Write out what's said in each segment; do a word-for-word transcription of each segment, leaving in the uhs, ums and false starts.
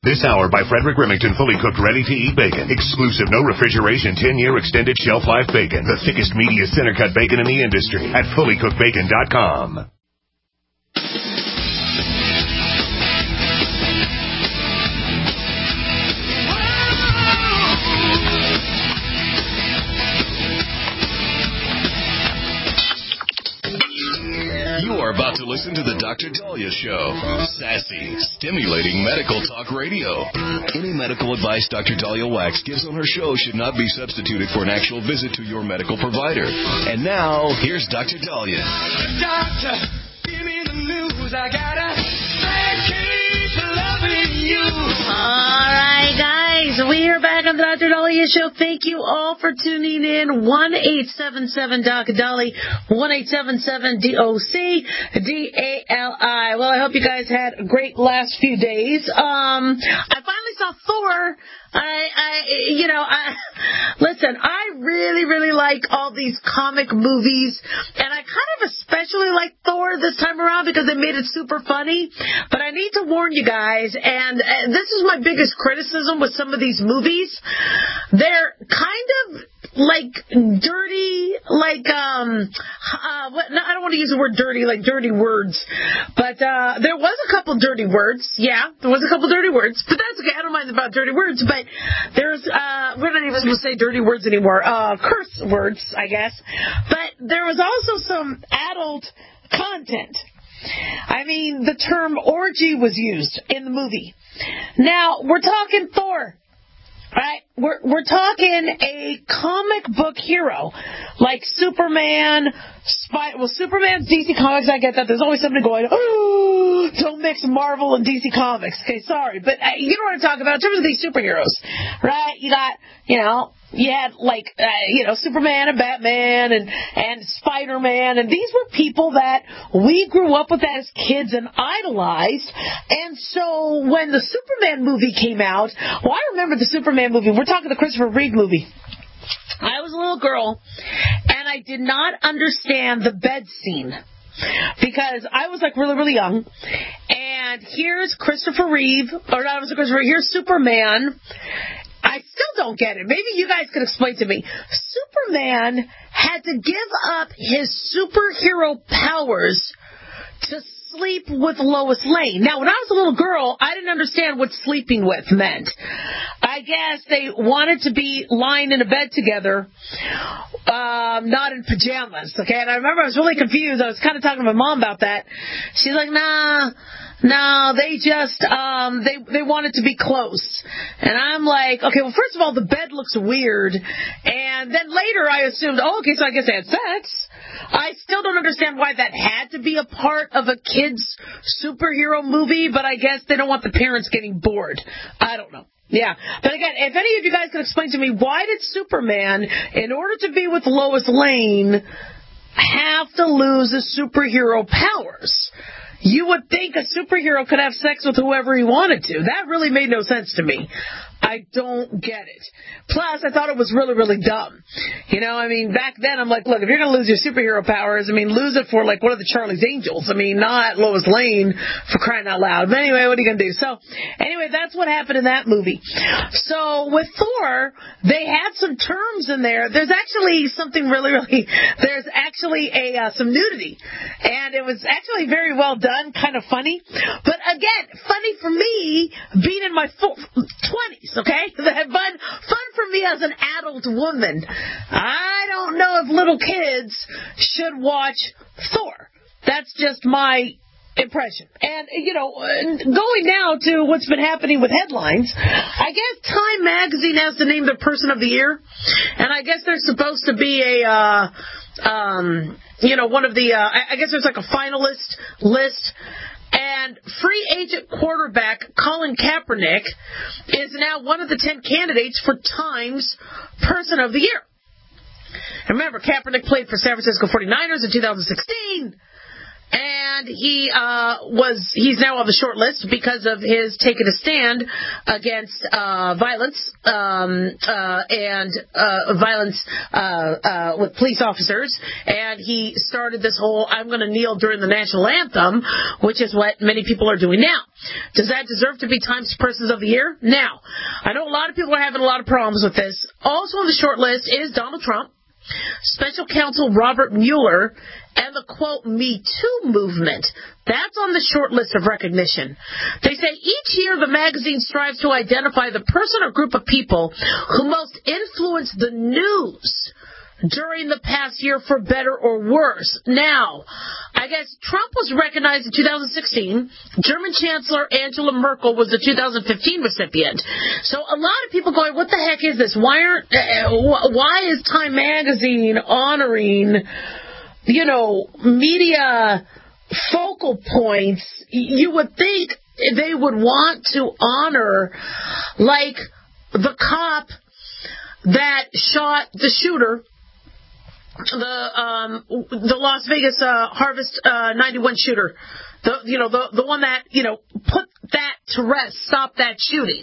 This hour by Frederick Remington, fully cooked, ready-to-eat bacon. Exclusive, no refrigeration, ten-year extended shelf life bacon. The thickest, meatiest, center-cut bacon in the industry at fully cooked bacon dot com. You're about to listen to the Doctor Dahlia Show. Sassy, stimulating medical talk radio. Any medical advice Doctor Dahlia Wax gives on her show should not be substituted for an actual visit to your medical provider. And now, here's Doctor Dahlia. Doctor, give me the news. I got a bad case of loving you. All right, guys. We are back on the Doctor Dahlia Show. Thank you all for tuning in. one eight seven seven D O C D A L I. one eight seven seven D O C D A L I. Well, I hope you guys had a great last few days. Um, I finally saw Thor. I, I, you know, I, listen, I really, really like all these comic movies, and I kind of especially like Thor this time around because they made it super funny, but I need to warn you guys, and uh, this is my biggest criticism with some of these movies. They're kind of like dirty, like, um, uh, what, no, I don't want to use the word dirty, like dirty words, but, uh, there was a couple dirty words, yeah, there was a couple dirty words, but that's okay, I don't mind about dirty words, but there's, uh, we're not even supposed to say dirty words anymore, uh, curse words, I guess, but there was also some adult content. I mean, the term orgy was used in the movie. Now, we're talking Thor. Right? We're we're talking a comic book hero like Superman, Spy. Well, Superman's D C Comics. I get that. There's always somebody going, oh, don't mix Marvel and D C Comics. Okay, sorry, but uh, you know what I'm talking about in terms of these superheroes, right? You got, you know, you had like, uh, you know, Superman and Batman and and Spider-Man, and these were people that we grew up with as kids and idolized. And so when the Superman movie came out, well, I remember the Superman movie. We're talking the Christopher Reeve movie. I was a little girl, and I did not understand the bed scene because I was like really, really young. And here's Christopher Reeve, or not Christopher Reeve, here's Superman. I still don't get it. Maybe you guys could explain to me. Superman had to give up his superhero powers to sleep with Lois Lane. Now, when I was a little girl, I didn't understand what sleeping with meant. I guess they wanted to be lying in a bed together, um, not in pajamas, okay? And I remember I was really confused. I was kind of talking to my mom about that. She's like, nah, no, they just, um, they, they wanted to be close. And I'm like, okay, well, first of all, the bed looks weird. And then later I assumed, oh, okay, so I guess they had sex. I still don't understand why that had to be a part of a kid's superhero movie, but I guess they don't want the parents getting bored. I don't know. Yeah. But again, if any of you guys can explain to me, why did Superman, in order to be with Lois Lane, have to lose his superhero powers? You would think a superhero could have sex with whoever he wanted to. That really made no sense to me. I don't get it. Plus, I thought it was really, really dumb. You know, I mean, back then, I'm like, look, if you're going to lose your superhero powers, I mean, lose it for, like, one of the Charlie's Angels. I mean, not Lois Lane, for crying out loud. But anyway, what are you going to do? So, anyway, that's what happened in that movie. So, with Thor, they had some terms in there. There's actually something really, really, there's actually a uh, some nudity. And it was actually very well done, kind of funny. But, again, funny for me, being in my twenties. Okay? Fun, fun for me as an adult woman. I don't know if little kids should watch Thor. That's just my impression. And, you know, going now to what's been happening with headlines, I guess Time Magazine has to name their Person of the Year. And I guess there's supposed to be a, uh, um, you know, one of the, uh, I guess there's like a finalist list. And free agent quarterback Colin Kaepernick is now one of the ten candidates for Time's Person of the Year. And remember, Kaepernick played for San Francisco forty-niners in two thousand sixteen. And And he uh, was, he's now on the short list because of his taking a stand against uh, violence um, uh, and uh, violence uh, uh, with police officers. And he started this whole, I'm going to kneel during the national anthem, which is what many people are doing now. Does that deserve to be Times Persons of the Year? Now, I know a lot of people are having a lot of problems with this. Also on the short list is Donald Trump, Special Counsel Robert Mueller, and the, quote, Me Too movement. That's on the short list of recognition. They say each year the magazine strives to identify the person or group of people who most influence the news during the past year for better or worse. Now, I guess Trump was recognized in two thousand sixteen. German Chancellor Angela Merkel was the two thousand fifteen recipient. So a lot of people going, what the heck is this? Why aren't, uh, why is Time Magazine honoring, you know, media focal points? You would think they would want to honor, like, the cop that shot the shooter, the um, the Las Vegas uh, Harvest uh, ninety-one shooter, the you know the the one that you know put that to rest, stop that shooting,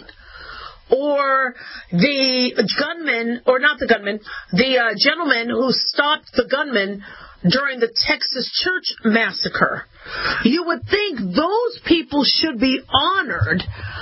or the gunman, or not the gunman, the uh, gentleman who stopped the gunman during the Texas church massacre. You would think those people should be honored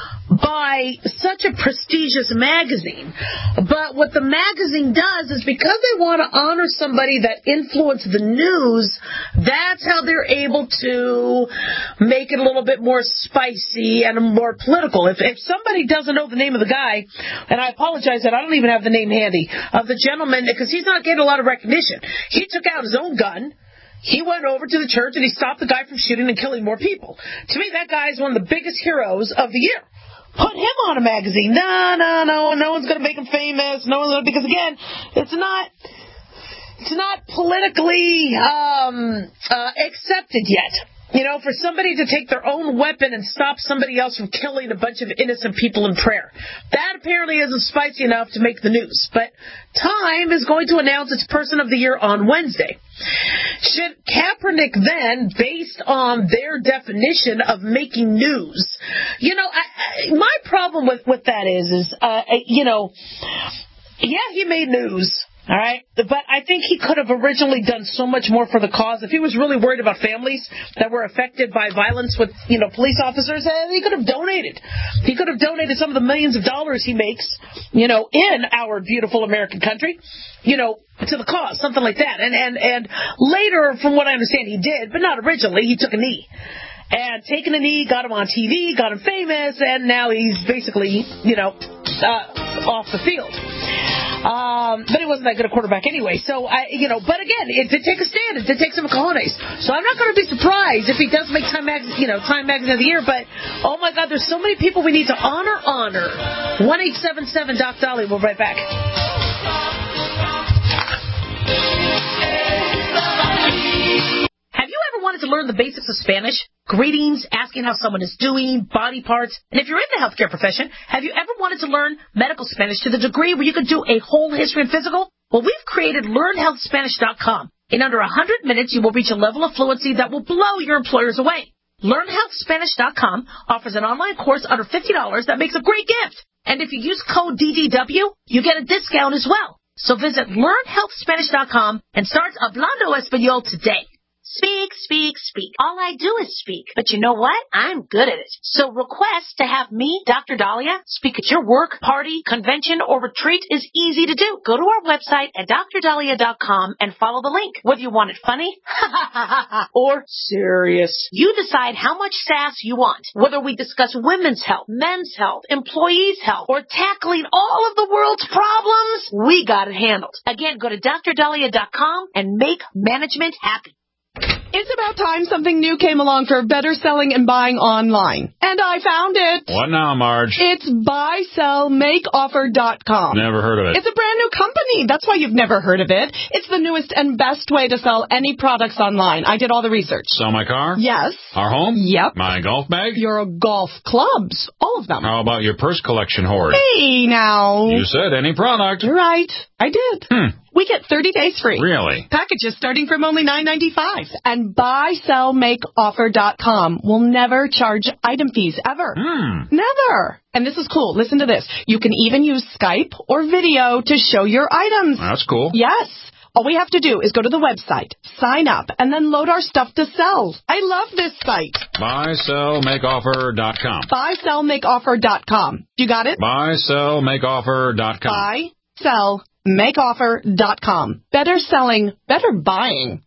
by such a prestigious magazine. But what the magazine does is, because they want to honor somebody that influenced the news, that's how they're able to make it a little bit more spicy and more political. If, if somebody doesn't know the name of the guy, and I apologize that I don't even have the name handy, of the gentleman, because he's not getting a lot of recognition. He took out his own gun. He went over to the church and he stopped the guy from shooting and killing more people. To me, that guy is one of the biggest heroes of the year. Put him on a magazine. No, no, no. No one's going to make him famous. No one's going to, because again, it's not, it's not politically um, uh, accepted yet. You know, for somebody to take their own weapon and stop somebody else from killing a bunch of innocent people in prayer. That apparently isn't spicy enough to make the news. But Time is going to announce its Person of the Year on Wednesday. Should Kaepernick then, based on their definition of making news, you know, I, I, my problem with, with that is, is uh, you know, yeah, he made news. All right, but I think he could have originally done so much more for the cause. If he was really worried about families that were affected by violence with, you know, police officers, he could have donated. He could have donated some of the millions of dollars he makes, you know, in our beautiful American country, you know, to the cause, something like that. And and and later, from what I understand, he did, but not originally. He took a knee. And taking a knee got him on T V, got him famous, and now he's basically, you know, uh, off the field. Um, but he wasn't that good a quarterback anyway. So, I, you know, but again, it did take a stand. It did take some cojones. So I'm not going to be surprised if he does make Time Magazine, you know, Time Magazine of the Year. But, oh my God, there's so many people we need to honor, honor. one eight seven seven Doc Dolly. We'll be right back. Have you ever wanted to learn the basics of Spanish? Greetings, asking how someone is doing, body parts. And if you're in the healthcare profession, have you ever wanted to learn medical Spanish to the degree where you could do a whole history and physical? Well, we've created learn health spanish dot com. In under one hundred minutes, you will reach a level of fluency that will blow your employers away. learn health spanish dot com offers an online course under fifty dollars that makes a great gift. And if you use code D D W, you get a discount as well. So visit learn health spanish dot com and start Hablando Español today. Speak, speak, speak. All I do is speak. But you know what? I'm good at it. So request to have me, Doctor Dahlia, speak at your work, party, convention, or retreat is easy to do. Go to our website at dr dahlia dot com and follow the link. Whether you want it funny or serious, you decide how much sass you want. Whether we discuss women's health, men's health, employees' health, or tackling all of the world's problems, we got it handled. Again, go to dr dahlia dot com and make management happy. It's about time something new came along for better selling and buying online. And I found it. What now, Marge? It's buy sell make offer dot com. Never heard of it. It's a brand new company. That's why you've never heard of it. It's the newest and best way to sell any products online. I did all the research. Sell my car? Yes. Our home? Yep. My golf bag? Your golf clubs. All of them. How about your purse collection hoard? Hey, now. You said any product. You're right. I did. Hmm. We get thirty days free. Really? Packages starting from only nine ninety-five. And buy sell make offer dot com will never charge item fees ever. Hmm. Never. And this is cool. Listen to this. You can even use Skype or video to show your items. That's cool. Yes. All we have to do is go to the website, sign up, and then load our stuff to sell. I love this site. buy sell make offer dot com. buy sell make offer dot com. You got it? buy sell make offer dot com. buy sell make offer dot com. Better selling, better buying.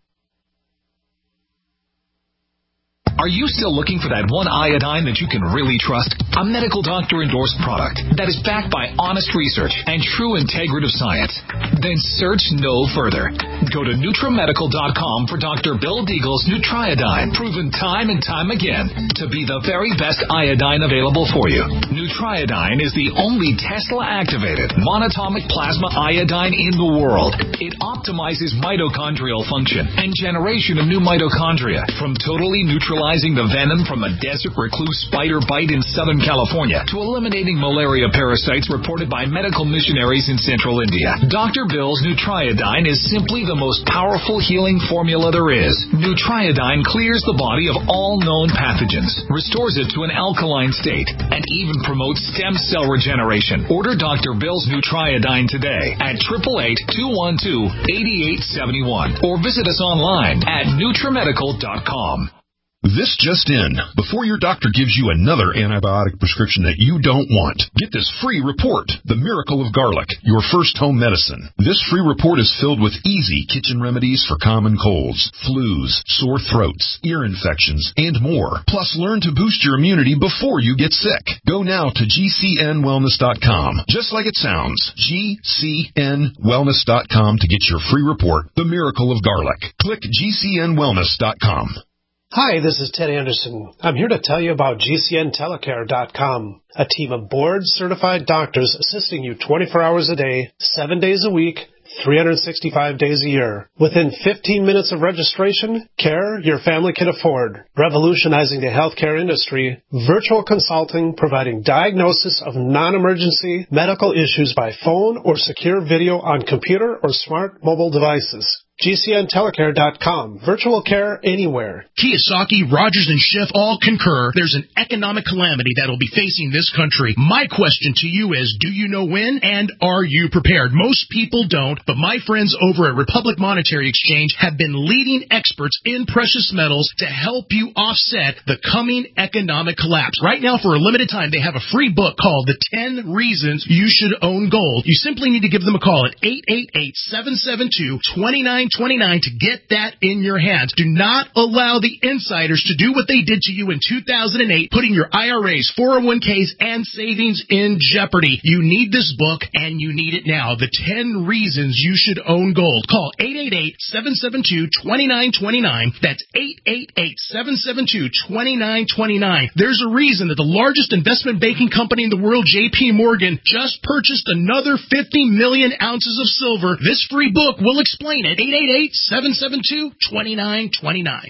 Are you still looking for that one iodine that you can really trust? A medical doctor endorsed product that is backed by honest research and true integrative science? Then search no further. Go to Nutramedical dot com for Doctor Bill Deagle's Nutriodine, proven time and time again to be the very best iodine available for you. Nutriodine is the only Tesla-activated monatomic plasma iodine in the world. It optimizes mitochondrial function and generation of new mitochondria from totally neutralizing the venom from a desert recluse spider bite in Southern California to eliminating malaria parasites reported by medical missionaries in central India. Doctor Bill's Nutriodine is simply the most powerful healing formula there is. Nutriodine clears the body of all known pathogens, restores it to an alkaline state, and even promotes stem cell regeneration. Order Doctor Bill's Nutriodine today at eight eight eight, two one two, eight eight seven one or visit us online at Nutramedical dot com. This just in. Before your doctor gives you another antibiotic prescription that you don't want, get this free report, The Miracle of Garlic, your first home medicine. This free report is filled with easy kitchen remedies for common colds, flus, sore throats, ear infections, and more. Plus, learn to boost your immunity before you get sick. Go now to G C N wellness dot com. Just like it sounds, G C N wellness dot com to get your free report, The Miracle of Garlic. Click G C N wellness dot com. Hi, this is Ted Anderson. I'm here to tell you about G C N telecare dot com, a team of board-certified doctors assisting you twenty-four hours a day, seven days a week, three hundred sixty-five days a year. Within fifteen minutes of registration, care your family can afford. Revolutionizing the healthcare industry, virtual consulting providing diagnosis of non-emergency medical issues by phone or secure video on computer or smart mobile devices. G C N telecare dot com. Virtual care anywhere. Kiyosaki, Rogers, and Schiff all concur there's an economic calamity that will be facing this country. My question to you is, do you know when, and are you prepared? Most people don't, but my friends over at Republic Monetary Exchange have been leading experts in precious metals to help you offset the coming economic collapse. Right now, for a limited time, they have a free book called The ten Reasons You Should Own Gold. You simply need to give them a call at eight eight eight, seven seven two, two nine twenty-nine to get that in your hands. Do not allow the insiders to do what they did to you in two thousand eight, putting your I R As, four oh one k's, and savings in jeopardy. You need this book, and you need it now. The ten Reasons You Should Own Gold. Call eight eight eight, seven seven two, two nine two nine. That's eight eight eight, seven seven two, two nine two nine. There's a reason that the largest investment banking company in the world, J P Morgan, just purchased another fifty million ounces of silver. This free book will explain it. eight eight eight, seven seven two, two nine two nine.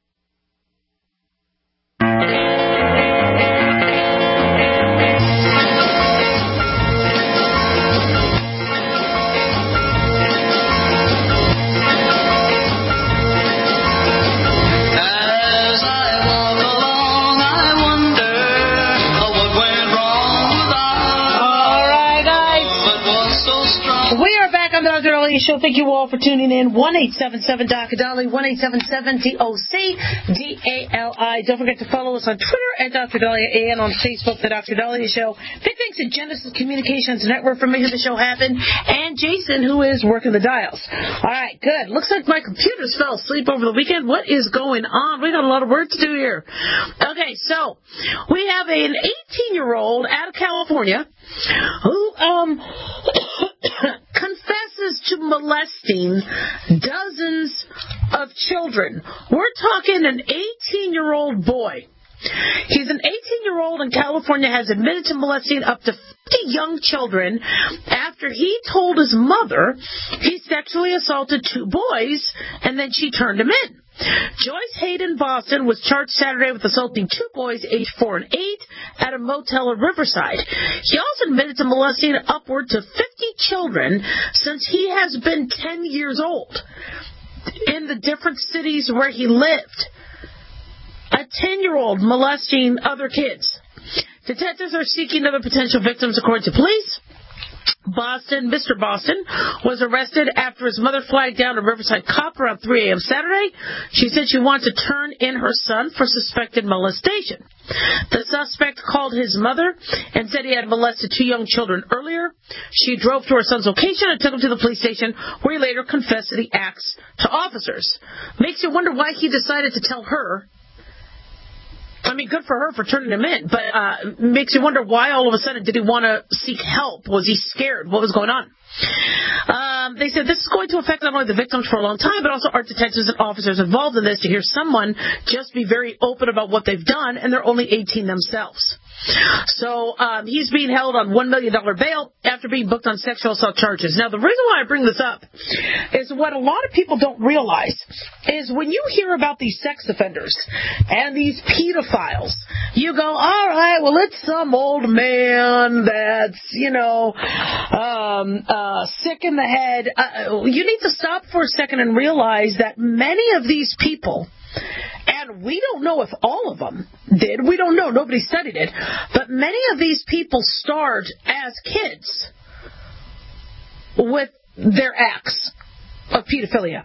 Doctor Dolly Show. Thank you all for tuning in. one eight seven seven Doctor Dolly, one eight seven seven D O C D A L I. Don't forget to follow us on Twitter at Doctor Dolly and on Facebook, The Doctor Dolly Show. Big thanks to Genesis Communications Network for making the show happen, and Jason, who is working the dials. All right, good. Looks like my computers fell asleep over the weekend. What is going on? We got a lot of work to do here. Okay, so we have an eighteen-year-old out of California who um confesses to molesting dozens of children. We're talking an eighteen-year-old boy. He's an eighteen-year-old in California, has admitted to molesting up to fifty young children after he told his mother he sexually assaulted two boys and then she turned him in. Joyce Hayden Boston was charged Saturday with assaulting two boys aged four and eight at a motel in Riverside. He also admitted to molesting upward to fifty children since he has been ten years old in the different cities where he lived. A ten-year-old molesting other kids. Detectives are seeking other potential victims, according to police. Boston, Mister Boston, was arrested after his mother flagged down a Riverside cop around three a.m. Saturday. She said she wanted to turn in her son for suspected molestation. The suspect called his mother and said he had molested two young children earlier. She drove to her son's location and took him to the police station, where he later confessed to the acts to officers. Makes you wonder why he decided to tell her. I mean, good for her for turning him in, but uh, makes you wonder why all of a sudden did he want to seek help? Was he scared? What was going on? Um, they said this is going to affect not only the victims for a long time, but also our detectives and officers involved in this to hear someone just be very open about what they've done, and they're only eighteen themselves. So um, he's being held on one million dollars bail after being booked on sexual assault charges. Now, the reason why I bring this up is what a lot of people don't realize is when you hear about these sex offenders and these pedophiles, you go, all right, well, it's some old man that's, you know, um, uh, sick in the head. Uh, you need to stop for a second and realize that many of these people, and we don't know if all of them did. We don't know. Nobody studied it. But many of these people started as kids with their acts of pedophilia.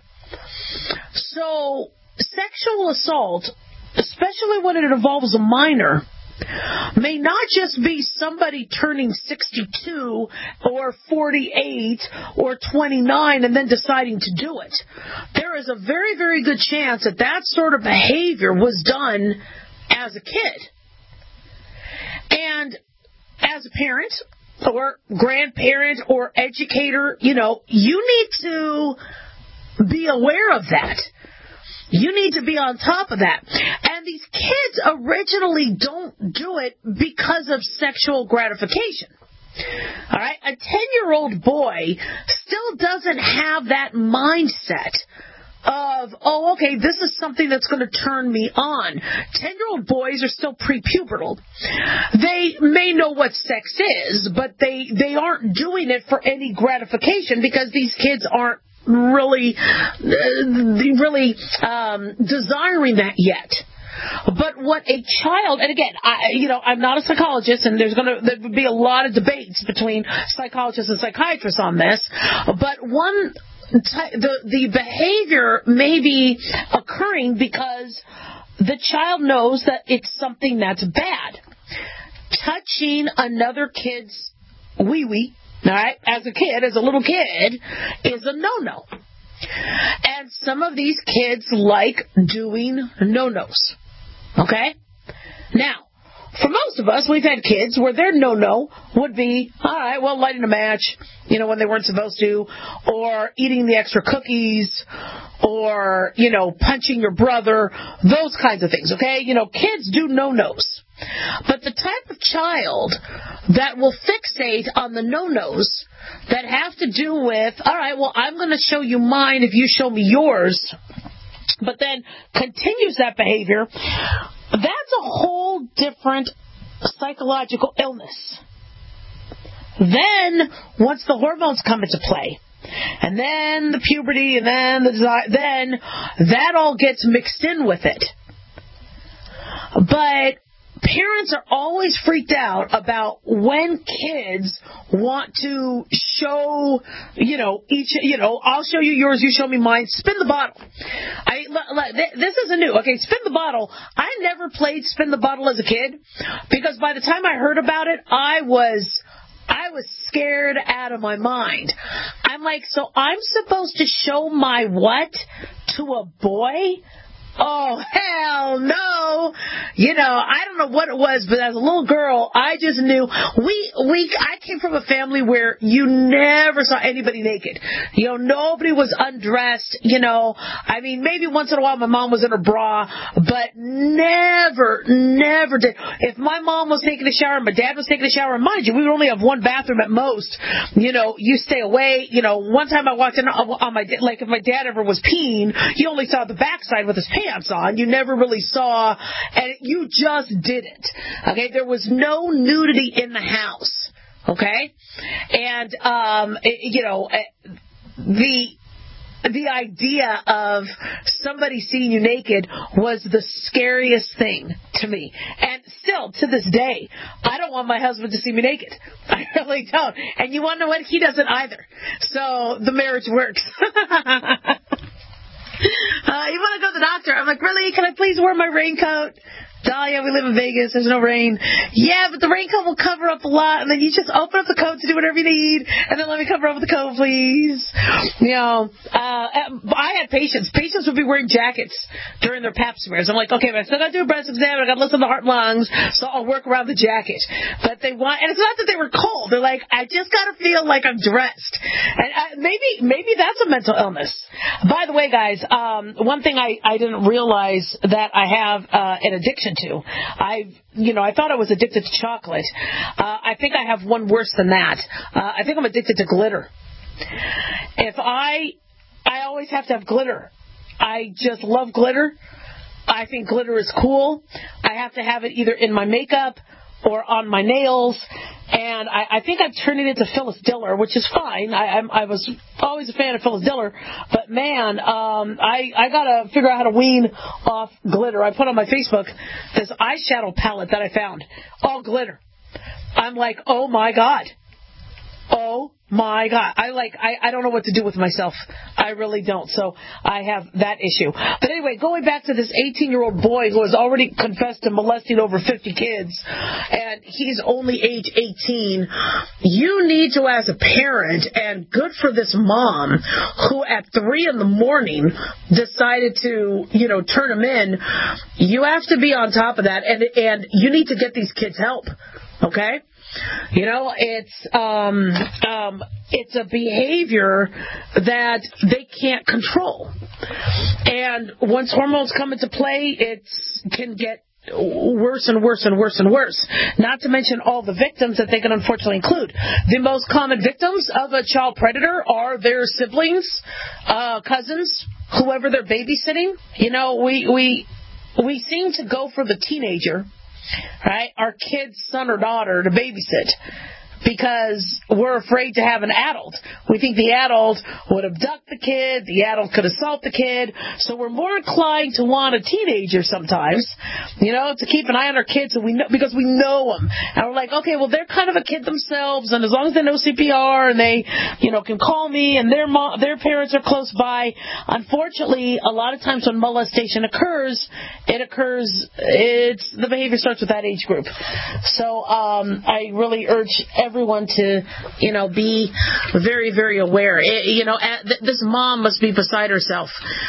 So sexual assault, especially when it involves a minor, may not just be somebody turning sixty-two or forty-eight or twenty-nine and then deciding to do it. There is a very, very good chance that that sort of behavior was done as a kid. And as a parent or grandparent or educator, you know, you need to be aware of that. You need to be on top of that. And these kids originally don't do it because of sexual gratification. All right? A ten-year-old boy still doesn't have that mindset of, oh, okay, this is something that's going to turn me on. Ten-year-old boys are still prepubertal. They may know what sex is, but they, they aren't doing it for any gratification because these kids aren't really, really um, desiring that yet. But what a child, and again, I, you know, I'm not a psychologist, and there's going to there would be a lot of debates between psychologists and psychiatrists on this. But one, the the behavior may be occurring because the child knows that it's something that's bad. Touching another kid's wee-wee, all right, as a kid, as a little kid, is a no-no. And some of these kids like doing no-nos. Okay? Now, for most of us, we've had kids where their no-no would be, all right, well, lighting a match, you know, when they weren't supposed to, or eating the extra cookies, or, you know, punching your brother, those kinds of things, okay? You know, kids do no-nos. But the type of child that will fixate on the no-nos that have to do with, all right, well, I'm going to show you mine if you show me yours, but then continues that behavior, that's a whole different psychological illness. Then, once the hormones come into play, and then the puberty, and then the desire, then that all gets mixed in with it. But parents are always freaked out about when kids want to show, you know, each, you know, I'll show you yours, you show me mine, spin the bottle. I, this isn't new. Okay, spin the bottle. I never played spin the bottle as a kid because by the time I heard about it, I was, I was scared out of my mind. I'm like, so I'm supposed to show my what to a boy? Oh, hell no. You know, I don't know what it was, but as a little girl, I just knew. We, we, I came from a family where you never saw anybody naked. You know, nobody was undressed. You know, I mean, maybe once in a while my mom was in her bra, but never, never did. If my mom was taking a shower and my dad was taking a shower, and mind you, we would only have one bathroom at most. You know, you stay away. You know, one time I walked in on my, like if my dad ever was peeing, you only saw the backside with his pants on. You never really saw, and you just didn't. Okay, there was no nudity in the house. Okay, and um, it, you know, the. The idea of somebody seeing you naked was the scariest thing to me. And still, to this day, I don't want my husband to see me naked. I really don't. And you want to know what? He doesn't either. So the marriage works. uh, you want to go to the doctor? I'm like, really? Can I please wear my raincoat? Dahlia, we live in Vegas. There's no rain. Yeah, but the raincoat will cover up a lot, and then you just open up the coat to do whatever you need, and then let me cover up the coat, please. You know, uh, I had patients. Patients would be wearing jackets during their pap smears. I'm like, okay, but I still got to do a breast exam, and I got to listen to heart and lungs, so I'll work around the jacket. But they want, and it's not that they were cold. They're like, I just got to feel like I'm dressed. And I, maybe, maybe that's a mental illness. By the way, guys, um, one thing I, I didn't realize that I have uh, an addiction to. I, you know, I thought I was addicted to chocolate. Uh, I think I have one worse than that. Uh, I think I'm addicted to glitter. If I, I always have to have glitter. I just love glitter. I think glitter is cool. I have to have it either in my makeup or on my nails. And I, I think I've turned it into Phyllis Diller, which is fine. I, I, I was always a fan of Phyllis Diller. But, man, um, I, I got to figure out how to wean off glitter. I put on my Facebook this eyeshadow palette that I found. All glitter. I'm like, oh, my God. Oh, my God. I like, I, I don't know what to do with myself. I really don't. So I have that issue. But anyway, going back to this eighteen-year-old boy who has already confessed to molesting over fifty kids, and he's only age eighteen, you need to, as a parent, and good for this mom who at three in the morning decided to, you know, turn him in, you have to be on top of that, and and you need to get these kids help. Okay? You know, it's um, um, it's a behavior that they can't control. And once hormones come into play, it can get worse and worse and worse and worse. Not to mention all the victims that they can unfortunately include. The most common victims of a child predator are their siblings, uh, cousins, whoever they're babysitting. You know, we we we seem to go for the teenager, right? Our kid's son or daughter to babysit because we're afraid to have an adult. We think the adult would abduct the kid, the adult could assault the kid, so we're more inclined to want a teenager sometimes, you know, to keep an eye on our kids and we know, because we know them. And we're like, okay, well, they're kind of a kid themselves, and as long as they know C P R and they, you know, can call me and their mom, their parents are close by. Unfortunately, a lot of times when molestation occurs, it occurs, it's, the behavior starts with that age group. So um, I really urge everyone everyone to, you know, be very, very aware. It, you know, at, th- this mom must be beside herself.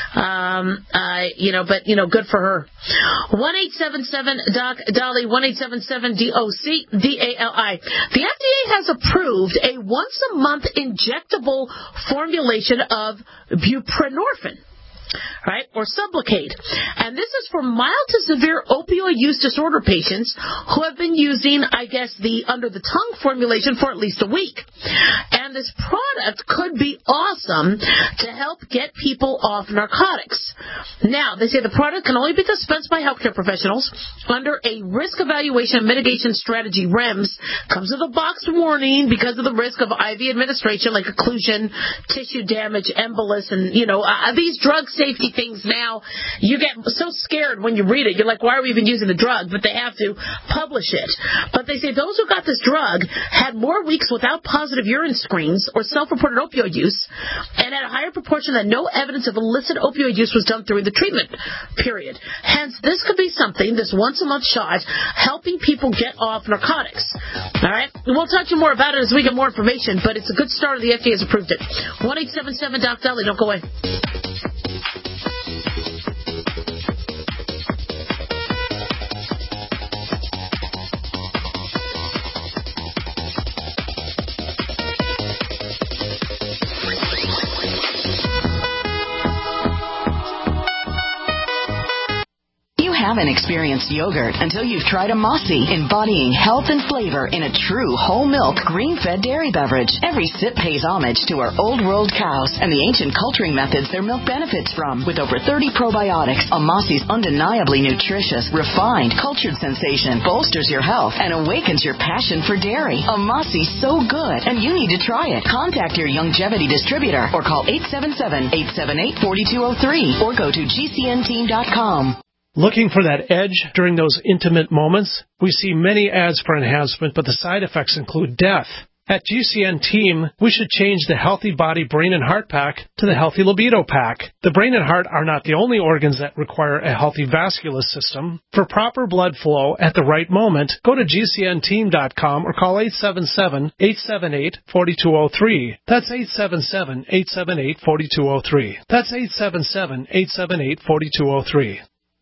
Um, uh, you know, but, you know, good for her. one eight seven seven Doc Dolly, one eight seven seven D O C D A L I. The F D A has approved a once-a-month injectable formulation of buprenorphine, right, or Sublocade. And this is for mild to severe opioid use disorder patients who have been using, I guess, the under-the-tongue formulation for at least a week. And this product could be awesome to help get people off narcotics. Now, they say the product can only be dispensed by healthcare professionals under a risk evaluation and mitigation strategy, R E M S. Comes with a box warning because of the risk of I V administration like occlusion, tissue damage, embolus, and, you know, uh, these drug safety things now, you get so scared when you read it. You're like, why are we even using the drug? But they have to publish it. But they say those who got this drug had more weeks without positive urine screens or self-reported opioid use and had a higher proportion that no evidence of illicit opioid use was done during the treatment period. Hence, this could be something, this once-a-month shot, helping people get off narcotics. All right? We'll talk to you more about it as we get more information, but it's a good start. The F D A has approved it. one eight seven seven Doc Dolly. Don't go away. haven't experienced yogurt until you've tried a Mossy, embodying health and flavor in a true whole milk, green-fed dairy beverage. Every sip pays homage to our old world cows and the ancient culturing methods their milk benefits from. With over thirty probiotics, a Mossy's undeniably nutritious, refined, cultured sensation bolsters your health and awakens your passion for dairy. A Mossy's so good, and you need to try it. Contact your Youngevity distributor or call eight seven seven, eight seven eight, four two zero three or go to G C N team dot com. Looking for that edge during those intimate moments? We see many ads for enhancement, but the side effects include death. At G C N Team, we should change the Healthy Body, Brain, and Heart Pack to the Healthy Libido Pack. The brain and heart are not the only organs that require a healthy vascular system. For proper blood flow at the right moment, go to G C N team dot com or call eight seven seven, eight seven eight, four two zero three. That's eight seven seven, eight seven eight, four two zero three. That's eight seven seven, eight seven eight, four two zero three.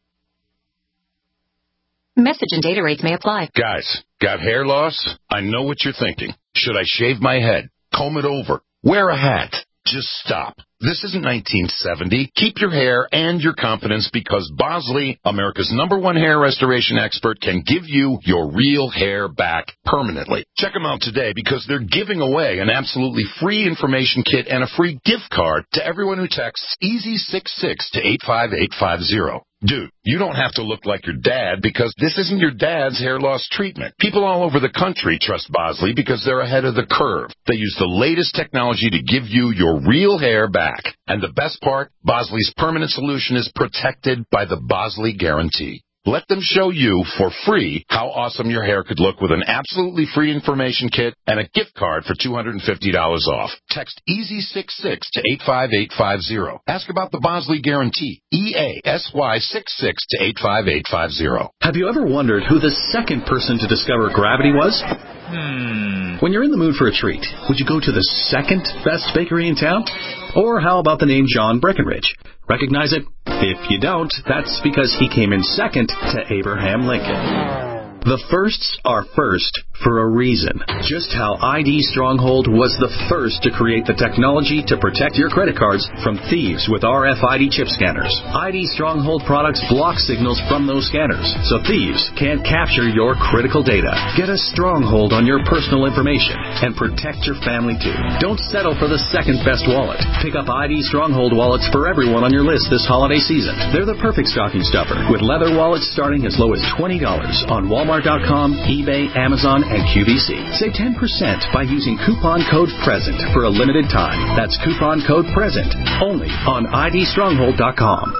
Message and data rates may apply. Guys, got hair loss? I know what you're thinking. Should I shave my head? Comb it over? Wear a hat? Just stop. This isn't nineteen seventy. Keep your hair and your confidence because Bosley, America's number one hair restoration expert, can give you your real hair back permanently. Check them out today because they're giving away an absolutely free information kit and a free gift card to everyone who texts easy six six to eight five eight five zero. Dude, you don't have to look like your dad because this isn't your dad's hair loss treatment. People all over the country trust Bosley because they're ahead of the curve. They use the latest technology to give you your real hair back. And the best part, Bosley's permanent solution is protected by the Bosley Guarantee. Let them show you for free how awesome your hair could look with an absolutely free information kit and a gift card for two hundred fifty dollars off. Text easy six six to eight five eight five zero. Ask about the Bosley Guarantee. E A S Y six six to eight five eight five zero. Have you ever wondered who the second person to discover gravity was? Hmm. When you're in the mood for a treat, would you go to the second best bakery in town? Or how about the name John Breckenridge? Recognize it? If you don't, that's because he came in second to Abraham Lincoln. The firsts are first for a reason. Just how I D Stronghold was the first to create the technology to protect your credit cards from thieves with R F I D chip scanners. I D Stronghold products block signals from those scanners, so thieves can't capture your critical data. Get a stronghold on your personal information and protect your family too. Don't settle for the second best wallet. Pick up I D Stronghold wallets for everyone on your list this holiday season. They're the perfect stocking stuffer, with leather wallets starting as low as twenty dollars on Walmart. Walmart dot com, eBay, Amazon, and Q V C. Save ten percent by using coupon code PRESENT for a limited time. That's coupon code PRESENT only on I D stronghold dot com.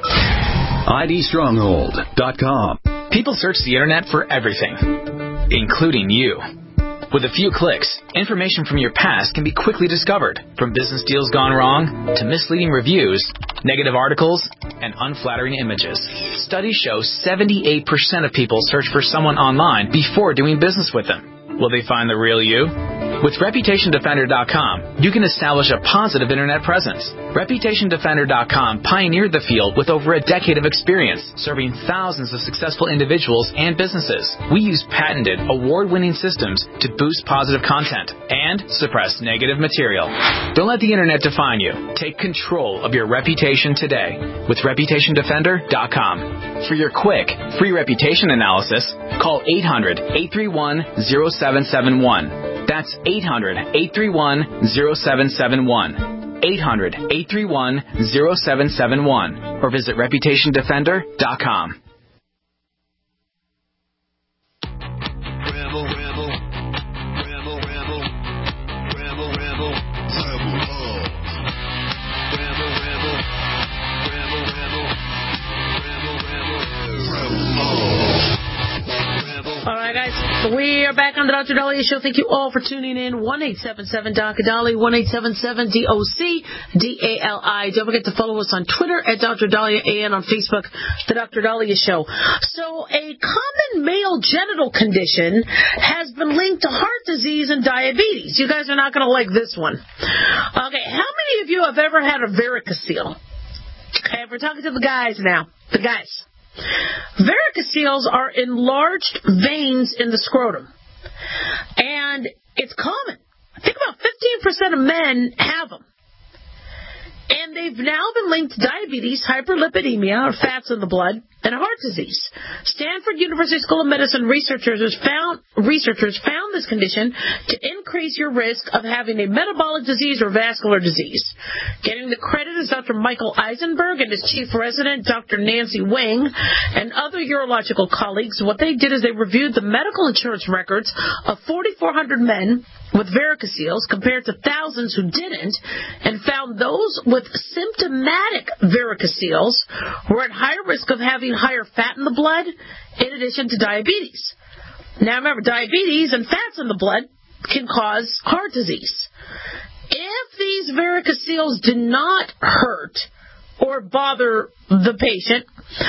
I D stronghold dot com. People search the internet for everything, including you. With a few clicks, information from your past can be quickly discovered, from business deals gone wrong to misleading reviews, negative articles, and unflattering images. Studies show seventy-eight percent of people search for someone online before doing business with them. Will they find the real you? With Reputation Defender dot com, you can establish a positive internet presence. Reputation Defender dot com pioneered the field with over a decade of experience, serving thousands of successful individuals and businesses. We use patented, award-winning systems to boost positive content and suppress negative material. Don't let the internet define you. Take control of your reputation today with Reputation Defender dot com. For your quick, free reputation analysis, call eight hundred, eight three one, zero seven seven one. That's eight hundred, eight three one, zero seven seven one. eight hundred, eight three one, zero seven seven one. Or visit Reputation Defender dot com. Rebel, rebel, rebel, rebel, rebel, rebel, rebel, oh. Rebel, rebel, rebel, rebel, rebel, rebel, rebel, oh. All right, guys. We are back on the Doctor Dahlia Show. Thank you all for tuning in. one eight seven seven D O C Dali, one eight seven seven D O C D A L I. Don't forget to follow us on Twitter at Doctor Dahlia and on Facebook, The Doctor Dahlia Show. So a common male genital condition has been linked to heart disease and diabetes. You guys are not going to like this one. Okay, how many of you have ever had a varicocele? Okay, we're talking to the guys now. The guys. Varicoceles are enlarged veins in the scrotum. And it's common. I think about fifteen percent of men have them. And they've now been linked to diabetes, hyperlipidemia, or fats in the blood, and heart disease. Stanford University School of Medicine researchers found, researchers found this condition to increase your risk of having a metabolic disease or vascular disease. Getting the credit is Doctor Michael Eisenberg and his chief resident, Doctor Nancy Wang, and other urological colleagues. What they did is they reviewed the medical insurance records of forty-four hundred men with varicoceles compared to thousands who didn't, and found those with symptomatic varicoceles were at higher risk of having higher fat in the blood in addition to diabetes. Now remember, diabetes and fats in the blood can cause heart disease. If these varicoceles do not hurt or bother the patient,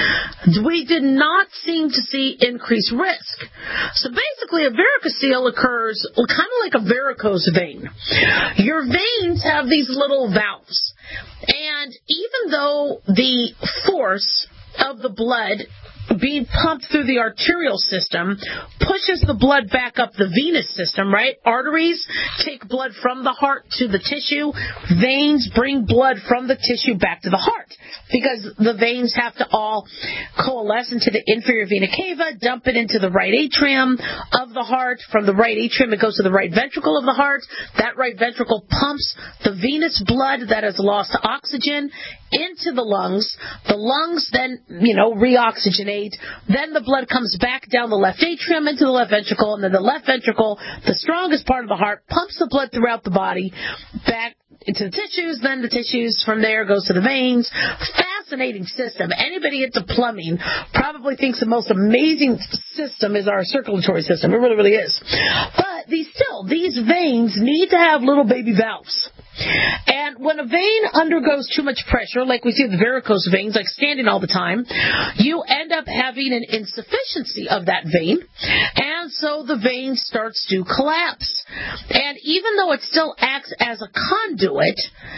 we did not seem to see increased risk. So basically, a varicocele occurs kind of like a varicose vein. Your veins have these little valves, and even though the force of the blood being pumped through the arterial system pushes the blood back up the venous system, right? Arteries take blood from the heart to the tissue. Veins bring blood from the tissue back to the heart because the veins have to all coalesce into the inferior vena cava, dump it into the right atrium of the heart. From the right atrium, it goes to the right ventricle of the heart. That right ventricle pumps the venous blood that has lost oxygen into the lungs. The lungs then, you know, reoxygenate. Then the blood comes back down the left atrium into the left ventricle, and then the left ventricle, the strongest part of the heart, pumps the blood throughout the body back into the tissues. Then the tissues from there goes to the veins. Fascinating system. Anybody into plumbing probably thinks the most amazing system is our circulatory system. It really, really is. But these still, these veins need to have little baby valves. And when a vein undergoes too much pressure, like we see with varicose veins, like standing all the time, you end up having an insufficiency of that vein, and so the vein starts to collapse. And even though it still acts as a conduit,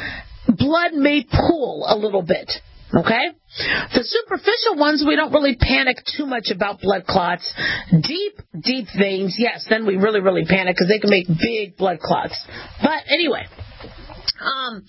blood may pool a little bit. Okay? The superficial ones, we don't really panic too much about blood clots. Deep, deep veins, yes, then we really, really panic because they can make big blood clots. But anyway, Um,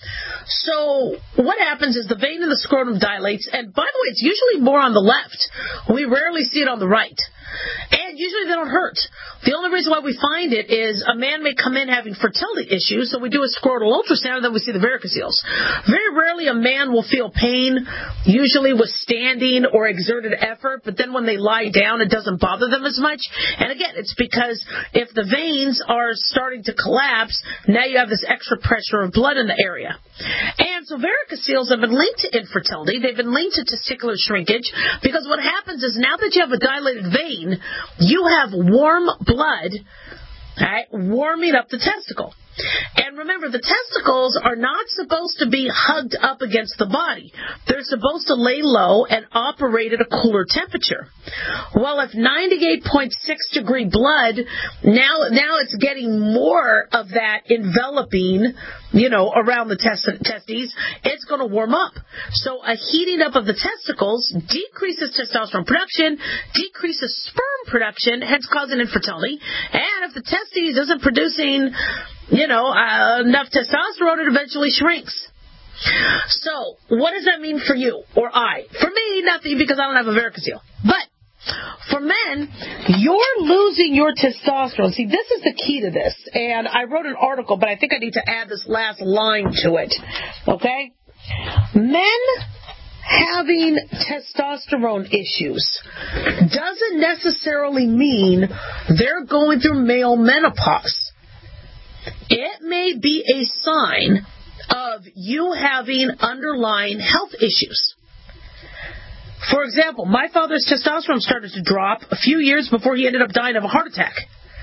so what happens is the vein in the scrotum dilates, and by the way, it's usually more on the left. We rarely see it on the right. And usually they don't hurt. The only reason why we find it is a man may come in having fertility issues, so we do a scrotal ultrasound, and then we see the varicoceles. Very rarely a man will feel pain, usually with standing or exerted effort, but then when they lie down, it doesn't bother them as much. And again, it's because if the veins are starting to collapse, now you have this extra pressure of blood in the area. And so varicoceles have been linked to infertility. They've been linked to testicular shrinkage, because what happens is now that you have a dilated vein, you have warm blood, right, warming up the testicle. And remember, the testicles are not supposed to be hugged up against the body. They're supposed to lay low and operate at a cooler temperature. Well, if ninety-eight point six degree blood, now now it's getting more of that enveloping, you know, around the test- testes, it's going to warm up. So a heating up of the testicles decreases testosterone production, decreases sperm production, hence causing infertility. And if the testes isn't producing, you know, uh, enough testosterone, it eventually shrinks. So, what does that mean for you or I? For me, nothing, because I don't have a varicocele. But for men, you're losing your testosterone. See, this is the key to this. And I wrote an article, but I think I need to add this last line to it. Okay? Men having testosterone issues doesn't necessarily mean they're going through male menopause. It may be a sign of you having underlying health issues. For example, my father's testosterone started to drop a few years before he ended up dying of a heart attack.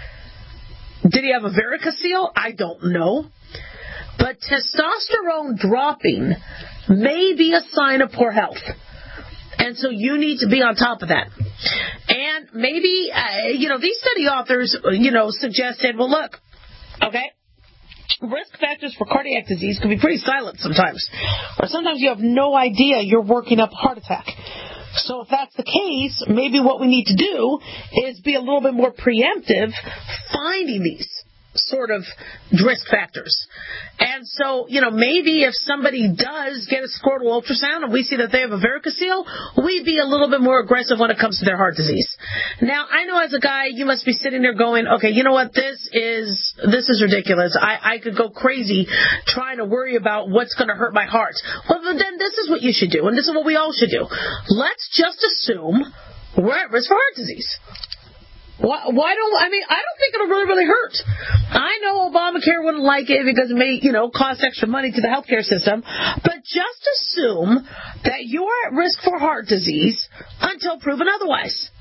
Did he have a varicocele? I don't know. But testosterone dropping may be a sign of poor health. And so you need to be on top of that. And maybe, uh, you know, these study authors, you know, suggested, well, look, okay, risk factors for cardiac disease can be pretty silent sometimes. Or sometimes you have no idea you're working up a heart attack. So if that's the case, maybe what we need to do is be a little bit more preemptive finding these. sort of risk factors. And so, you know, maybe if somebody does get a scrotal ultrasound and we see that they have a varicocele, we'd be a little bit more aggressive when it comes to their heart disease. Now, I know as a guy, you must be sitting there going, okay, you know what, this is this is ridiculous. I, I could go crazy trying to worry about what's going to hurt my heart. Well, then this is what you should do, and this is what we all should do. Let's just assume we're at risk for heart disease. Why, why don't, I mean, I don't think it'll really, really hurt. I know Obamacare wouldn't like it because it may, you know, cost extra money to the healthcare system, but just assume that you're at risk for heart disease until proven otherwise.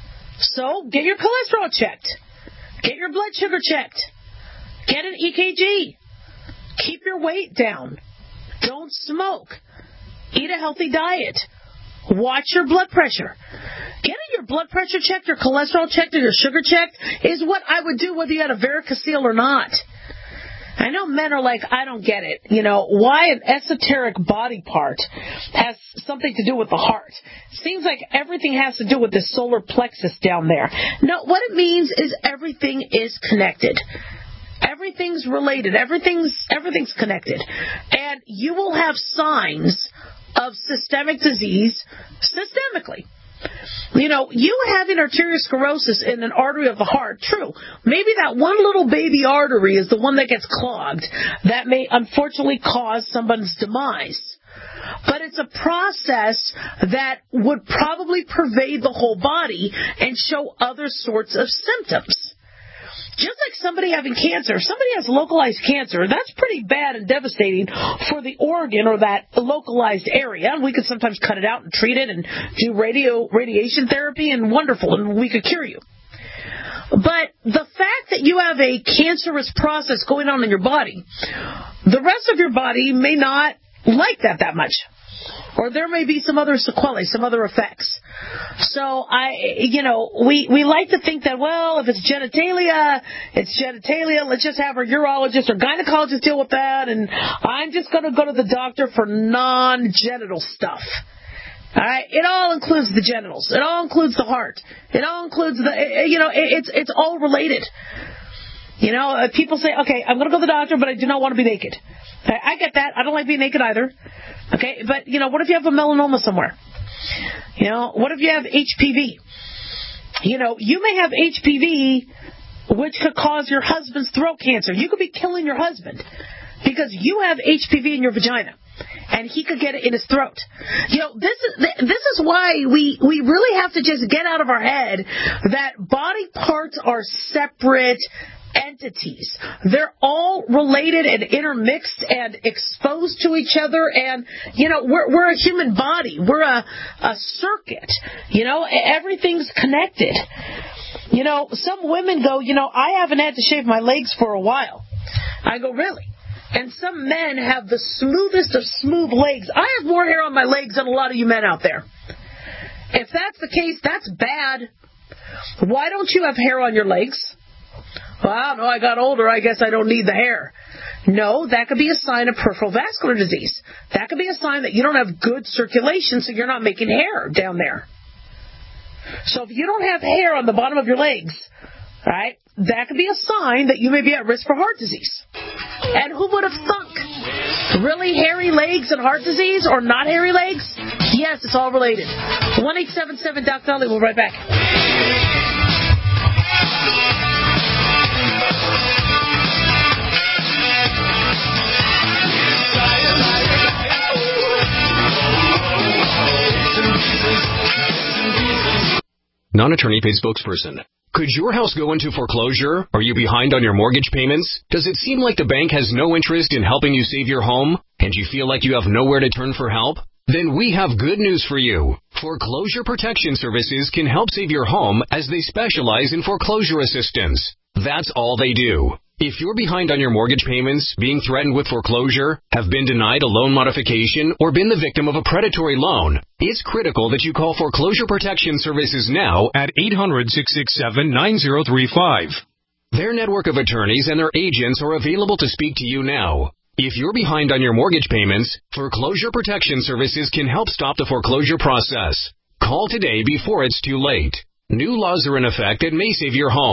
So, get your cholesterol checked. Get your blood sugar checked. Get an E K G. Keep your weight down. Don't smoke. Eat a healthy diet. Watch your blood pressure. Getting your blood pressure checked, your cholesterol checked, or your sugar checked is what I would do whether you had a varicocele or not. I know men are like, I don't get it. You know, why an esoteric body part has something to do with the heart? Seems like everything has to do with the solar plexus down there. No, what it means is everything is connected. Everything's related. Everything's everything's connected. And you will have signs of systemic disease systemically. You know, you having arteriosclerosis in an artery of the heart, true. Maybe that one little baby artery is the one that gets clogged. That may unfortunately cause someone's demise. But it's a process that would probably pervade the whole body and show other sorts of symptoms. Just like somebody having cancer, if somebody has localized cancer, that's pretty bad and devastating for the organ or that localized area. And we could sometimes cut it out and treat it and do radio radiation therapy, and wonderful, and we could cure you. But the fact that you have a cancerous process going on in your body, the rest of your body may not like that that much. Or there may be some other sequelae, some other effects. So, I, you know, we, we like to think that, well, if it's genitalia, it's genitalia. Let's just have our urologist or gynecologist deal with that, and I'm just going to go to the doctor for non-genital stuff. All right? It all includes the genitals. It all includes the heart. It all includes the, you know, it's it's all related. You know, uh, people say, okay, I'm going to go to the doctor, but I do not want to be naked. I, I get that. I don't like being naked either. Okay, but, you know, what if you have a melanoma somewhere? You know, what if you have H P V? You know, you may have H P V, which could cause your husband's throat cancer. You could be killing your husband because you have H P V in your vagina, and he could get it in his throat. You know, this is this is why we, we really have to just get out of our head that body parts are separate entities. They're all related and intermixed and exposed to each other, and, you know, we're, we're a human body. We're a, a circuit. You know, everything's connected. You know, some women go, you know, I haven't had to shave my legs for a while. I go, really? And some men have the smoothest of smooth legs. I have more hair on my legs than a lot of you men out there. If that's the case, that's bad. Why don't you have hair on your legs? Well, I don't know, I got older, I guess I don't need the hair. No, that could be a sign of peripheral vascular disease. That could be a sign that you don't have good circulation, so you're not making hair down there. So if you don't have hair on the bottom of your legs, right, that could be a sign that you may be at risk for heart disease. And who would have thunk? Really hairy legs and heart disease, or not hairy legs? Yes, it's all related. one eight seven seven Doc Dolly, we'll be right back. Non-attorney paid spokesperson. Could your house go into foreclosure? Are you behind on your mortgage payments? Does it seem like the bank has no interest in helping you save your home? And you feel like you have nowhere to turn for help? Then we have good news for you. Foreclosure Protection Services can help save your home as they specialize in foreclosure assistance. That's all they do. If you're behind on your mortgage payments, being threatened with foreclosure, have been denied a loan modification, or been the victim of a predatory loan, it's critical that you call Foreclosure Protection Services now at eight hundred, six six seven, nine zero three five. Their network of attorneys and their agents are available to speak to you now. If you're behind on your mortgage payments, Foreclosure Protection Services can help stop the foreclosure process. Call today before it's too late. New laws are in effect that may save your home.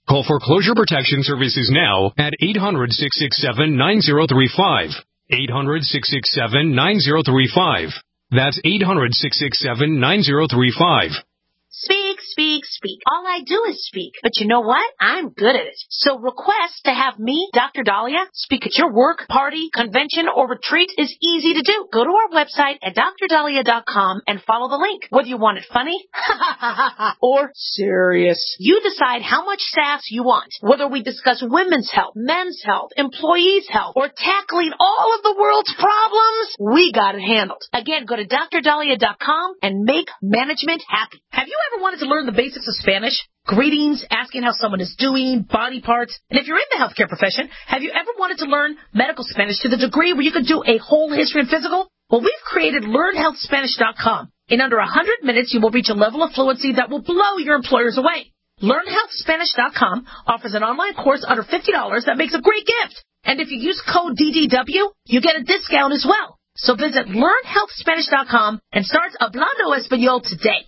Call Foreclosure Protection Services now at eight hundred, six six seven, nine zero three five. eight hundred, six six seven, nine zero three five. That's eight hundred, six six seven, nine zero three five. Speak, speak, speak. All I do is speak. But you know what? I'm good at it. So request to have me, Doctor Dahlia, speak at your work, party, convention, or retreat is easy to do. Go to our website at dr dahlia dot com and follow the link. Whether you want it funny or serious, you decide how much sass you want. Whether we discuss women's health, men's health, employees' health, or tackling all of the world's problems, we got it handled. Again, go to dr dahlia dot com and make management happy. Have you ever wanted to learn the basics of Spanish? Greetings, asking how someone is doing, body parts. And if you're in the healthcare profession, have you ever wanted to learn medical Spanish to the degree where you could do a whole history and physical? Well, we've created learn health spanish dot com. In under one hundred minutes, you will reach a level of fluency that will blow your employers away. learn health spanish dot com offers an online course under fifty dollars that makes a great gift. And if you use code D D W, you get a discount as well. So visit learn health spanish dot com and start Hablando Español today.